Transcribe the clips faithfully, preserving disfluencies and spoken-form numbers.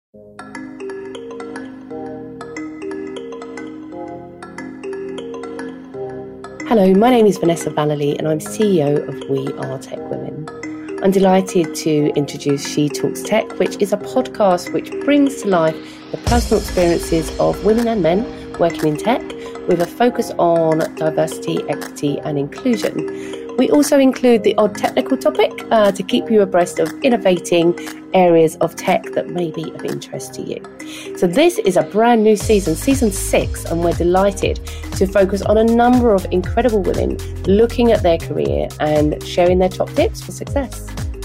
Hello, my name is Vanessa Vallely and I'm C E O of We Are Tech Women. I'm delighted to introduce She Talks Tech, which is a podcast which brings to life the personal experiences of women and men working in tech with a focus on diversity, equity and inclusion. We also include the odd technical topic uh, to keep you abreast of innovating areas of tech that may be of interest to you. So this is a brand new season, season six, and we're delighted to focus on a number of incredible women looking at their career and sharing their top tips for success.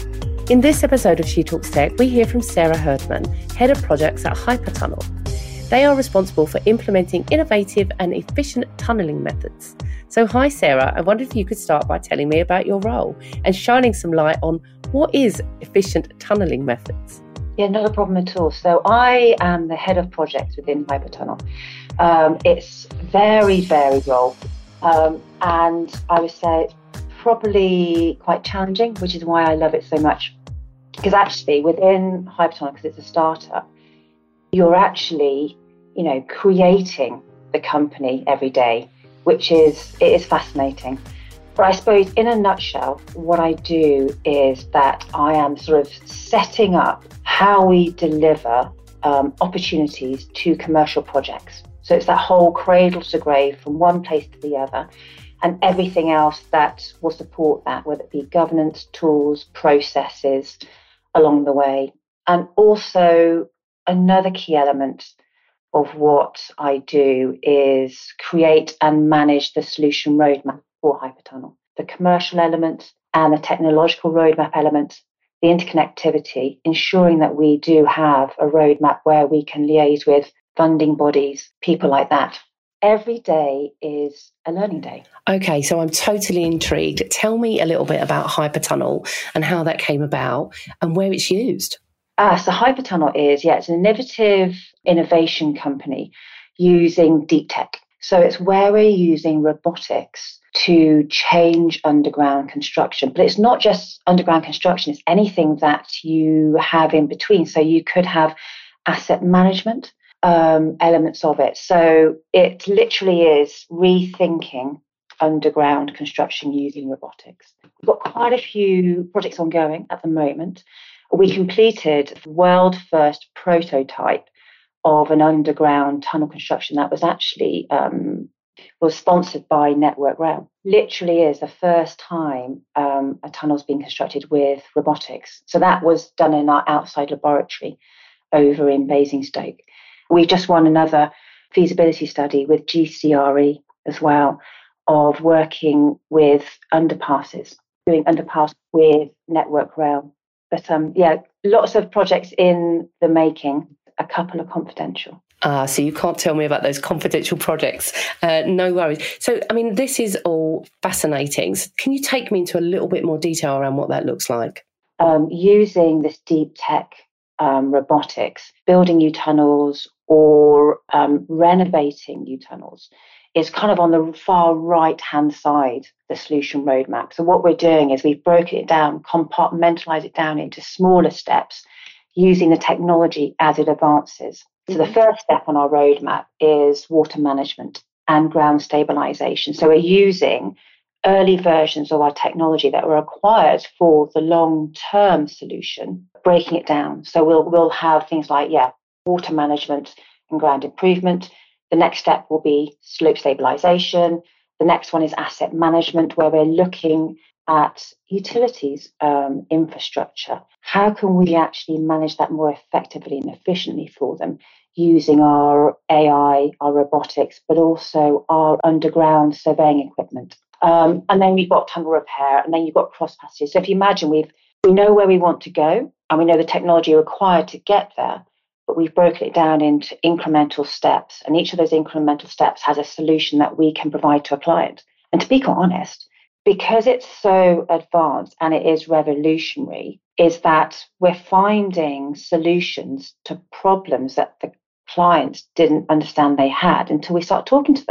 In this episode of She Talks Tech, we hear from Sarah Herdman, Head of Projects at Hypertunnel. They are responsible for implementing innovative and efficient tunnelling methods. So hi Sarah, I wondered if you could start by telling me about your role and shining some light on what is efficient tunnelling methods. Yeah, not a problem at all. So I am the head of projects within Hypertunnel. Um, it's very varied role, um, and I would say it's probably quite challenging, which is why I love it so much. Because actually within Hypertunnel, because it's a startup, you're actually, you know, creating the company every day, which is, it is fascinating. But I suppose in a nutshell, what I do is that I am sort of setting up how we deliver um, opportunities to commercial projects. So it's that whole cradle to grave from one place to the other and everything else that will support that, whether it be governance, tools, processes along the way. And also another key element of what I do is create and manage the solution roadmap for Hypertunnel. The commercial element and the technological roadmap element, the interconnectivity, ensuring that we do have a roadmap where we can liaise with funding bodies, people like that. Every day is a learning day. Okay, so I'm totally intrigued. Tell me a little bit about Hypertunnel and how that came about and where it's used. Ah, so Hypertunnel is, yeah, it's an innovative innovation company using deep tech. So it's where we're using robotics to change underground construction. But it's not just underground construction, it's anything that you have in between. So you could have asset management um, elements of it. So it literally is rethinking underground construction using robotics. We've got quite a few projects ongoing at the moment. We completed the world first prototype of an underground tunnel construction that was actually um, was sponsored by Network Rail. Literally is the first time um, a tunnel's been constructed with robotics. So that was done in our outside laboratory over in Basingstoke. We just won another feasibility study with G C R E as well of working with underpasses, doing underpass with Network Rail. But um, yeah, lots of projects in the making, a couple are confidential. Ah, so you can't tell me about those confidential projects. Uh, no worries. So, I mean, this is all fascinating. So can you take me into a little bit more detail around what that looks like? Um, using this deep tech um, robotics, building new tunnels or um, renovating new tunnels is kind of on the far right-hand side, the solution roadmap. So what we're doing is we've broken it down, compartmentalized it down into smaller steps using the technology as it advances. So the first step on our roadmap is water management and ground stabilization. So we're using early versions of our technology that were acquired for the long-term solution, breaking it down. So we'll we'll have things like, yeah, water management and ground improvement. The next step will be slope stabilization. The next one is asset management, where we're looking at utilities, um, infrastructure. How can we actually manage that more effectively and efficiently for them using our A I, our robotics, but also our underground surveying equipment? Um, and then we've got tunnel repair, and then you've got cross passages. So if you imagine we've we know where we want to go, and we know the technology required to get there, but we've broken it down into incremental steps. And each of those incremental steps has a solution that we can provide to a client. And to be quite honest, because it's so advanced and it is revolutionary, is that we're finding solutions to problems that the clients didn't understand they had until we start talking to them.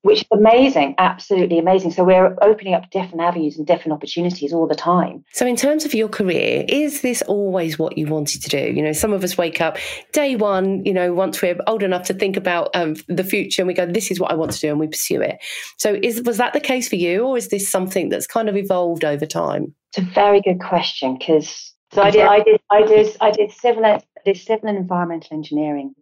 which is amazing, absolutely amazing. So we're opening up different avenues and different opportunities all the time. So in terms of your career, is this always what you wanted to do? You know, some of us wake up day one, you know, once we're old enough to think about um, the future and we go, this is what I want to do, and we pursue it. So is was that the case for you, or is this something that's kind of evolved over time? It's a very good question, because so I did, I did, I did, I did civil, I did civil and environmental engineering.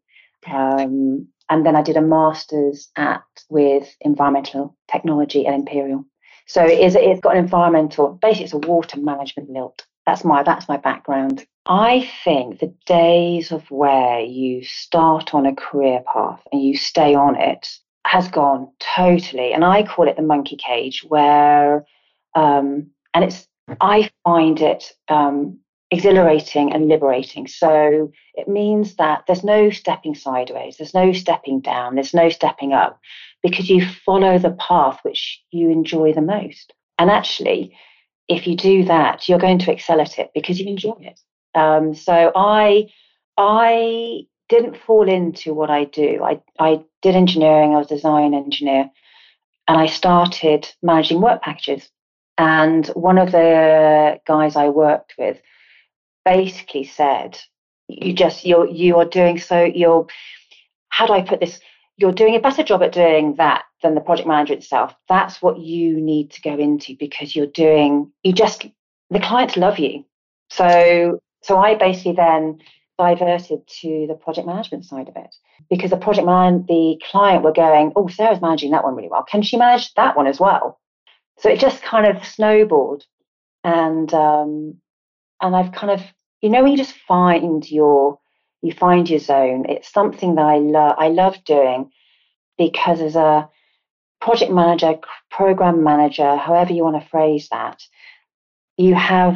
Um, And then I did a master's at with environmental technology at Imperial. So it is, it's got an environmental, basically it's a water management lilt. That's my that's my background. I think the days of where you start on a career path and you stay on it has gone totally. And I call it the monkey cage, where um, and it's I find it um, exhilarating and liberating. So it means that there's no stepping sideways, there's no stepping down, there's no stepping up, because you follow the path which you enjoy the most. And actually, if you do that, you're going to excel at it because you enjoy it. Um, so I, I didn't fall into what I do. I, I did engineering, I was a design engineer, and I started managing work packages. And one of the guys I worked with basically said, you just you're you are doing so you're how do I put this you're doing a better job at doing that than the project manager itself. That's what you need to go into, because you're doing you just the clients love you. So so I basically then diverted to the project management side of it, because the project man the client were going, oh, Sarah's managing that one really well, can she manage that one as well? So it just kind of snowballed. And um and I've kind of, you know, when you just find your, you find your zone. It's something that I love. I love doing, because as a project manager, program manager, however you want to phrase that, you have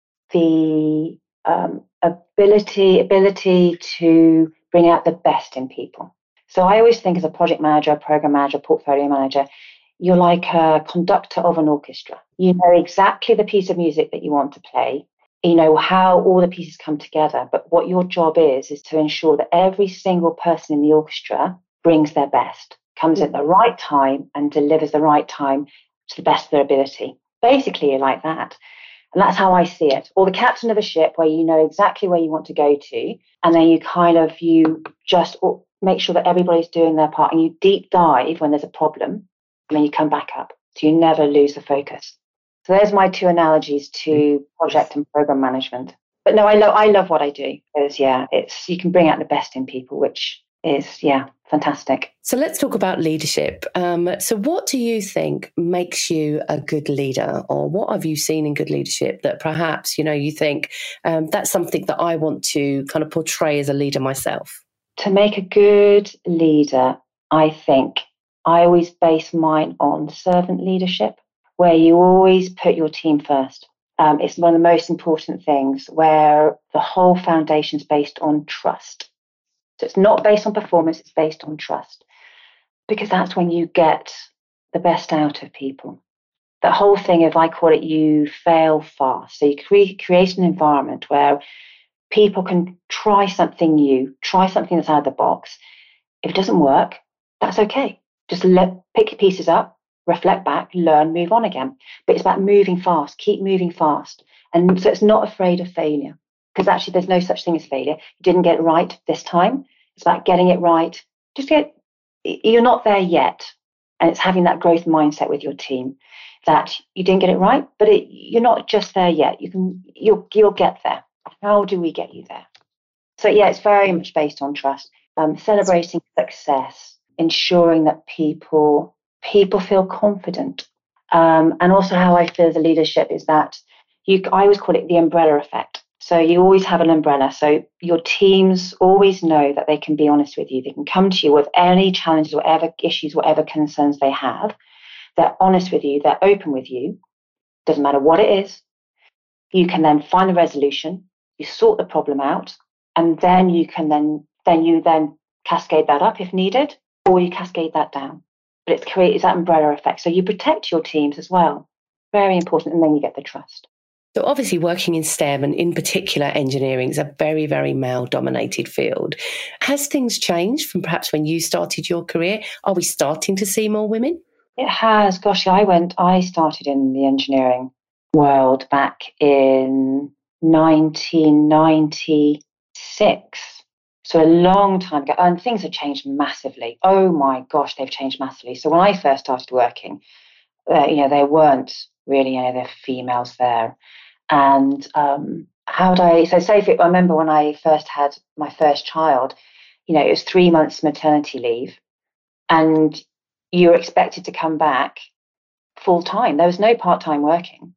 the um, ability ability to bring out the best in people. So I always think, as a project manager, program manager, portfolio manager, you're like a conductor of an orchestra. You know exactly the piece of music that you want to play. You know how all the pieces come together, but what your job is is to ensure that every single person in the orchestra brings their best, comes at the right time and delivers the right time to the best of their ability. Basically, you're like that. And that's how I see it. Or the captain of a ship, where you know exactly where you want to go to, and then you kind of you just make sure that everybody's doing their part, and you deep dive when there's a problem, and then you come back up, so you never lose the focus. So there's my two analogies to project and program management. But no, I love I love what I do, because yeah, it's you can bring out the best in people, which is yeah, fantastic. So let's talk about leadership. Um, so what do you think makes you a good leader, or what have you seen in good leadership that perhaps, you know, you think um, that's something that I want to kind of portray as a leader myself? To make a good leader, I think I always base mine on servant leadership, where you always put your team first. Um, it's one of the most important things, where the whole foundation is based on trust. So it's not based on performance, it's based on trust, because that's when you get the best out of people. The whole thing of, I call it, you fail fast. So you cre- create an environment where people can try something new, try something that's out of the box. If it doesn't work, that's okay. Just let, pick your pieces up, reflect back, learn, move on again. But it's about moving fast, keep moving fast. And so it's not afraid of failure, because actually there's no such thing as failure. You didn't get it right this time. It's about getting it right. Just get, you're not there yet. And it's having that growth mindset with your team, that you didn't get it right, but it, you're not just there yet. You can, you'll, you'll get there. How do we get you there? So yeah, it's very much based on trust, um, celebrating success, ensuring that people people feel confident. Um, and also how I feel as a leadership is that you, I always call it the umbrella effect. So you always have an umbrella. So your teams always know that they can be honest with you. They can come to you with any challenges, whatever issues, whatever concerns they have. They're honest with you. They're open with you. Doesn't matter what it is. You can then find a resolution. You sort the problem out, and then you can then then you then cascade that up if needed, or you cascade that down. But it's created that umbrella effect. So you protect your teams as well. Very important. And then you get the trust. So obviously working in STEM and in particular engineering is a very, very male-dominated field. Has things changed from perhaps when you started your career? Are we starting to see more women? It has. Gosh, I went, I started in the engineering world back in nineteen ninety-six. So a long time ago, and things have changed massively. Oh my gosh, they've changed massively. So when I first started working, uh, you know, there weren't really any other females there. And um, how would I, so say, if it, I remember when I first had my first child, you know, it was three months maternity leave, and you were expected to come back full time. There was no part-time working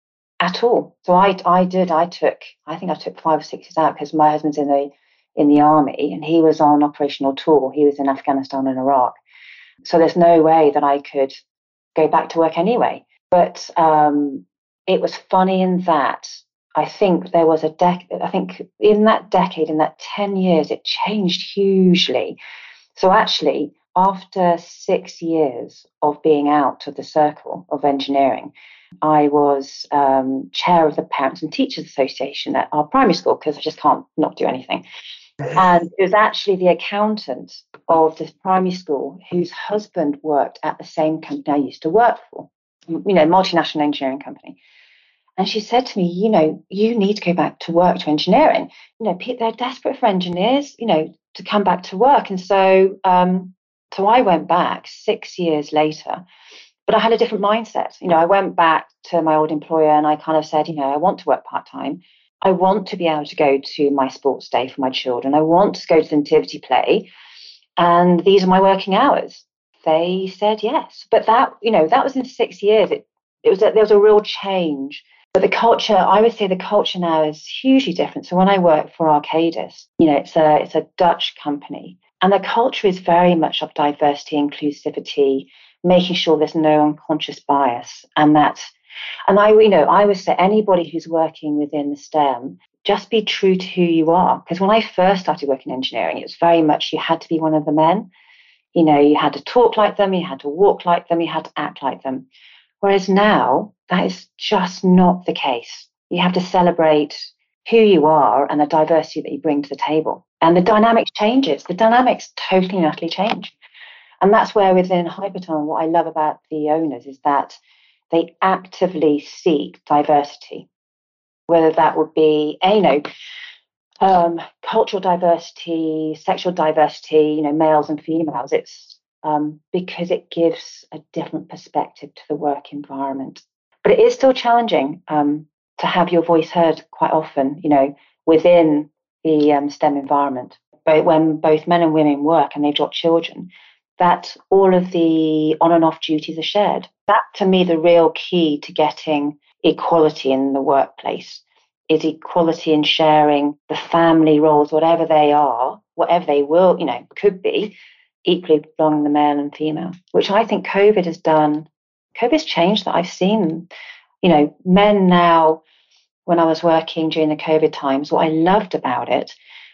at all. So I, I did, I took, I think I took five or six years out because my husband's in the, in the army and he was on operational tour. He was in Afghanistan and Iraq. So there's no way that I could go back to work anyway. But um, it was funny in that I think there was a dec. I think in that decade, in that ten years, it changed hugely. So actually, after six years of being out of the circle of engineering, I was um, chair of the Parents and Teachers Association at our primary school because I just can't not do anything. And it was actually the accountant of the primary school whose husband worked at the same company I used to work for, you know, multinational engineering company. And she said to me, you know, you need to go back to work to engineering. You know, they're desperate for engineers, you know, to come back to work. And so, um, so I went back six years later, but I had a different mindset. You know, I went back to my old employer and I kind of said, you know, I want to work part-time. I want to be able to go to my sports day for my children. I want to go to the nativity play. And these are my working hours. They said yes. But that, you know, that was in six years. It, it was a, there was a real change. But the culture, I would say the culture now is hugely different. So when I work for Arcadis, you know, it's a it's a Dutch company. And the culture is very much of diversity, inclusivity, making sure there's no unconscious bias. And that, and I, you know, I would say anybody who's working within the STEM, just be true to who you are. Because when I first started working in engineering, it was very much you had to be one of the men. You know, you had to talk like them, you had to walk like them, you had to act like them. Whereas now, that is just not the case. You have to celebrate who you are and the diversity that you bring to the table. And the dynamics changes. The dynamics totally and utterly change. And that's where within Hyperton, what I love about the owners is that they actively seek diversity, whether that would be, you know, um, cultural diversity, sexual diversity, you know, males and females. It's um, because it gives a different perspective to the work environment. But it is still challenging um, to have your voice heard quite often, you know, within the um, STEM environment. But when both men and women work and they've got children, that all of the on and off duties are shared. That, to me, the real key to getting equality in the workplace is equality in sharing the family roles, whatever they are, whatever they will, you know, could be, equally belonging the male and female, which I think COVID has done. COVID's changed that. I've seen, you know, men now, when I was working during the COVID times, what I loved about it,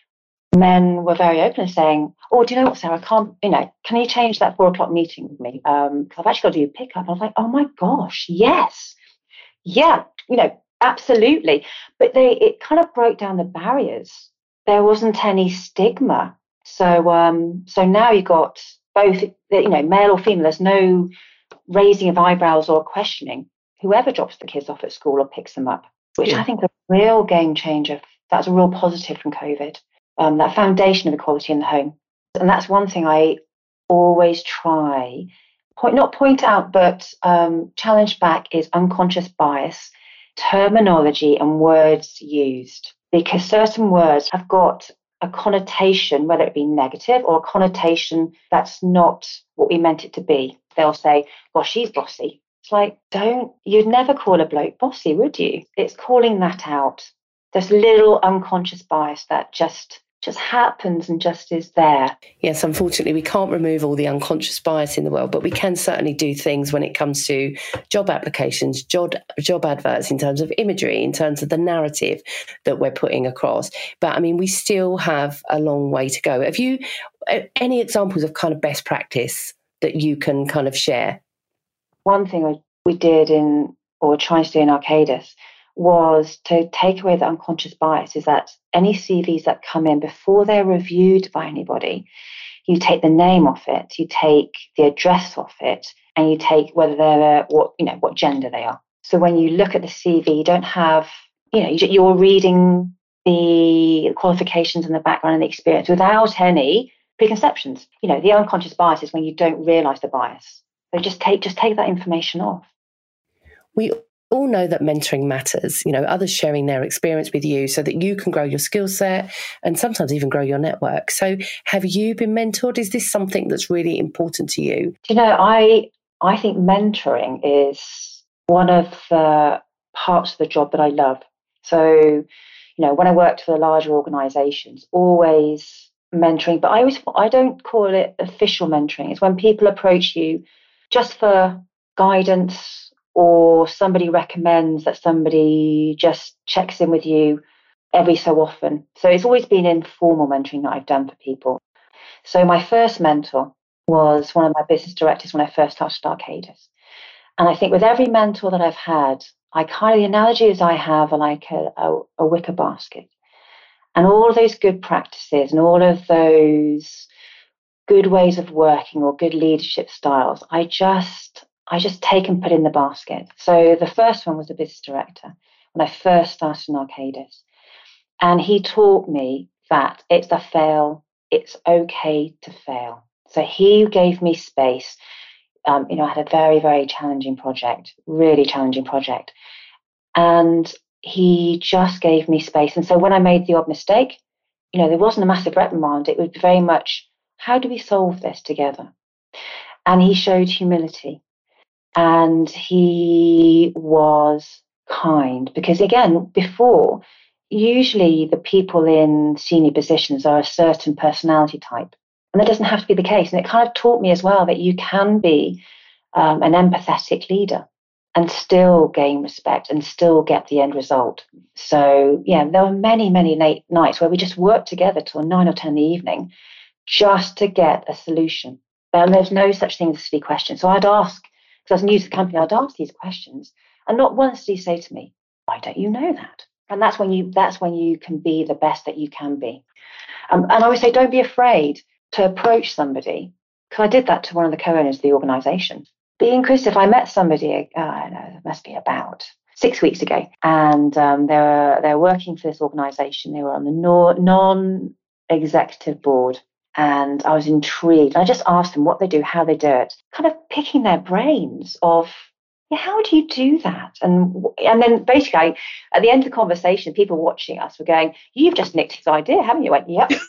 men were very open and saying, oh, do you know what, Sarah, I can't, you know, can you change that four o'clock meeting with me? Um, because I've actually got to do a pickup. I was like, oh my gosh, yes. Yeah, you know, absolutely. But they, it kind of broke down the barriers. There wasn't any stigma. So, um, so now you've got both, you know, male or female. There's no raising of eyebrows or questioning whoever drops the kids off at school or picks them up, which yeah. I think is a real game changer. That's a real positive from COVID. Um, that foundation of equality in the home. And that's one thing I always try, point not point out, but um, challenge back is unconscious bias, terminology and words used. Because certain words have got a connotation, whether it be negative or a connotation that's not what we meant it to be. They'll say, well, she's bossy. It's like, don't, you'd never call a bloke bossy, would you? It's calling that out. There's little unconscious bias that just just happens and just is there. Yes, unfortunately, we can't remove all the unconscious bias in the world, but we can certainly do things when it comes to job applications, job, job adverts, in terms of imagery, in terms of the narrative that we're putting across. But, I mean, we still have a long way to go. Have you any examples of kind of best practice that you can kind of share? One thing we did in, or trying to do in Arcadis, was to take away the unconscious bias, is that any C Vs that come in before they're reviewed by anybody, you take the name off it, you take the address off it, and you take whether they're what you know what gender they are. So when you look at the C V, you don't have you know you're reading the qualifications and the background and the experience without any preconceptions. You know the unconscious bias is when you don't realise the bias. So just take just take that information off. We all know that mentoring matters, you know, others sharing their experience with you so that you can grow your skill set and sometimes even grow your network. So have you been mentored? Is this something that's really important to you? You know, I I think mentoring is one of the parts of the job that I love. So, you know, when I worked for the larger organizations, always mentoring, but I always I don't call it official mentoring. It's when people approach you just for guidance, or somebody recommends that somebody just checks in with you every so often. So it's always been informal mentoring that I've done for people. So my first mentor was one of my business directors when I first started Arcadis. And I think with every mentor that I've had, I kind of, the analogy is I have like a, a, a wicker basket. And all of those good practices and all of those good ways of working or good leadership styles, I just... I just take and put in the basket. So the first one was the business director when I first started in Arcadis. And he taught me that it's a fail, it's okay to fail. So he gave me space. Um, you know, I had a very, very challenging project, really challenging project. And he just gave me space. And so when I made the odd mistake, you know, there wasn't a massive reprimand. It was very much, how do we solve this together? And he showed humility. And he was kind because, again, before, usually the people in senior positions are a certain personality type. And that doesn't have to be the case. And it kind of taught me as well that you can be um, an empathetic leader and still gain respect and still get the end result. So, yeah, there were many, many late nights where we just worked together till nine or ten in the evening just to get a solution. And there's no such thing as a silly question. So I'd ask, because I was new to the company, I'd ask these questions, and not once did he say to me, "Why don't you know that?" And that's when you that's when you can be the best that you can be. Um, and I always say, don't be afraid to approach somebody, because I did that to one of the co-owners of the organisation. Be inquisitive. I met somebody, uh, I don't know, it must be about six weeks ago, and um, they were they were working for this organisation. They were on the no, non-executive board. And I was intrigued. I just asked them what they do, how they do it, kind of picking their brains of, yeah, how do you do that? And and then basically, I, at the end of the conversation, people watching us were going, "You've just nicked his idea, haven't you?" I went, "Yep."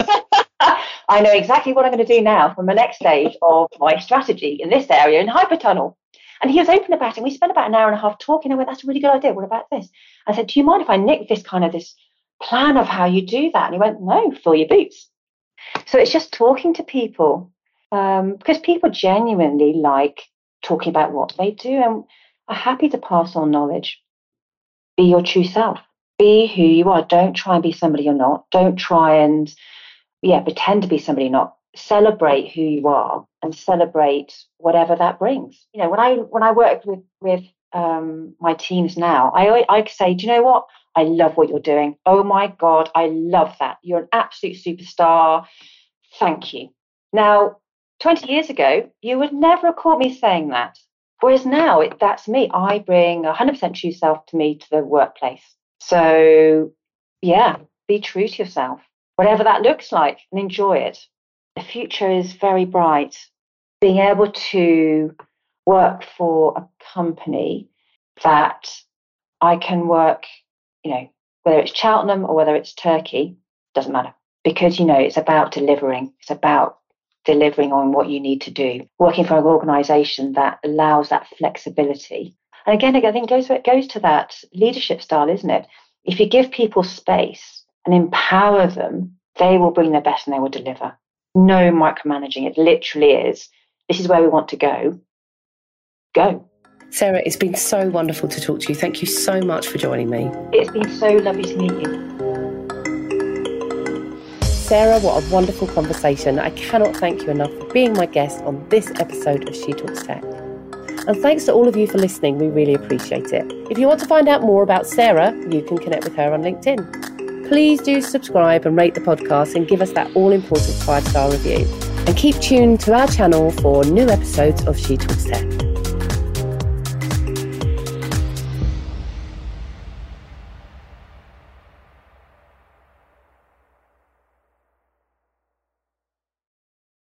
I know exactly what I'm going to do now from the next stage of my strategy in this area in Hypertunnel. And he was open about it. We spent about an hour and a half talking. I went, "That's a really good idea. What about this?" I said, "Do you mind if I nick this kind of this plan of how you do that?" And he went, "No, fill your boots." So it's just talking to people, um, because people genuinely like talking about what they do and are happy to pass on knowledge. Be your true self. Be who you are. Don't try and be somebody you're not. Don't try and, yeah, pretend to be somebody you're not. Celebrate who you are and celebrate whatever that brings. You know, when I when I work with with um, my teams now, I I say, do you know what? I love what you're doing. Oh my God, I love that. You're an absolute superstar. Thank you. Now, twenty years ago, you would never have caught me saying that. Whereas now, it, that's me. I bring one hundred percent true self to me to the workplace. So, yeah, be true to yourself, whatever that looks like, and enjoy it. The future is very bright. Being able to work for a company that I can work, you know, whether it's Cheltenham or whether it's Turkey, doesn't matter. Because, you know, it's about delivering. It's about delivering on what you need to do. Working for an organisation that allows that flexibility. And again, I think it goes, it goes to that leadership style, isn't it? If you give people space and empower them, they will bring their best and they will deliver. No micromanaging. It literally is, this is where we want to go. Go. Sarah, it's been so wonderful to talk to you. Thank you so much for joining me. It's been so lovely to meet you. Sarah, what a wonderful conversation. I cannot thank you enough for being my guest on this episode of She Talks Tech. And thanks to all of you for listening. We really appreciate it. If you want to find out more about Sarah, you can connect with her on LinkedIn. Please do subscribe and rate the podcast and give us that all-important five-star review. And keep tuned to our channel for new episodes of She Talks Tech.